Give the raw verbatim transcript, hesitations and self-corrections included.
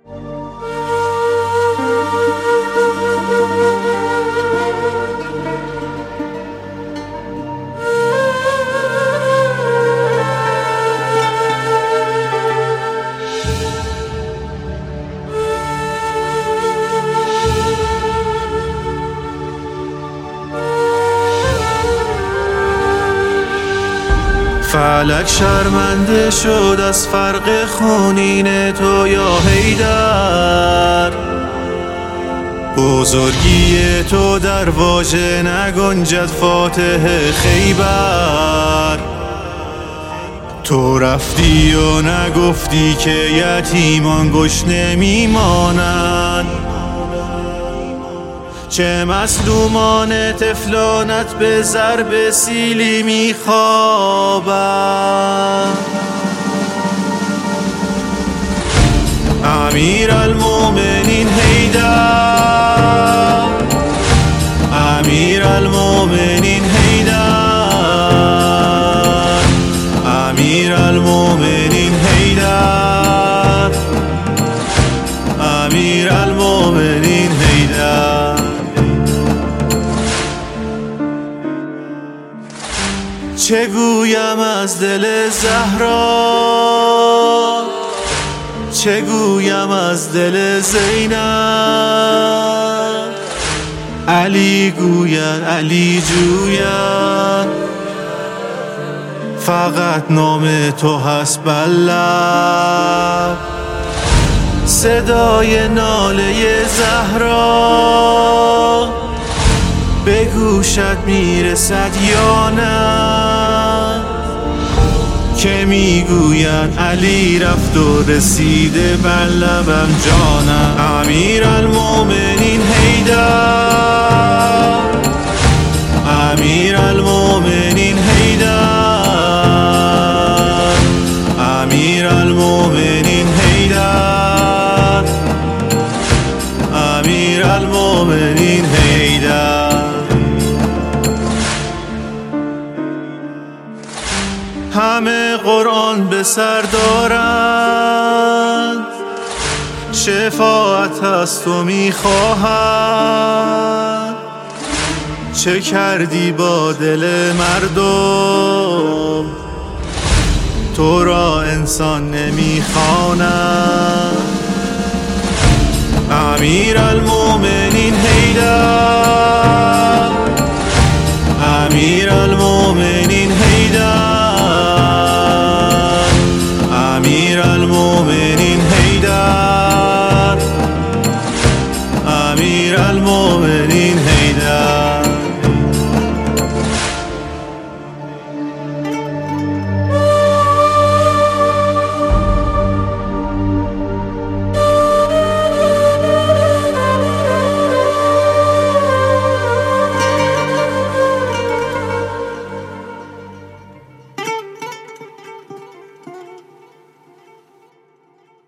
فلک شرمنده شد از فرق خونین تو یا حیدر، بزرگی تو در واژه نگنجد فاتح خیبر. تو رفتی و نگفتی که یتیمان گشنه میمانند، چه مظلومان طفلانت به ضرب سیلی میخوابند. امیرالمومنین حیدر، امیرالمومنین حیدر، امیرالمومنین حیدر، امیرالمومنین حیدر. چه گویم از دل زهرا، چه گویم از دل زینب. علی گوید علی جوید، فقط نام تو هست بر لب. صدای ناله زهرا به گوشت میرسد یا نه، که میگوید علی رفت و رسیده بر لبم جانم. امیرالمومنین حیدر، امیرالمومنین حیدر، امیرالمومنین حیدر، امیرالمومنین حیدر. همه قرآن به سر دارند، شفاعت از تو میخواهند. چه کردی با دل مردم، تو را انسان نمیخواند. امیر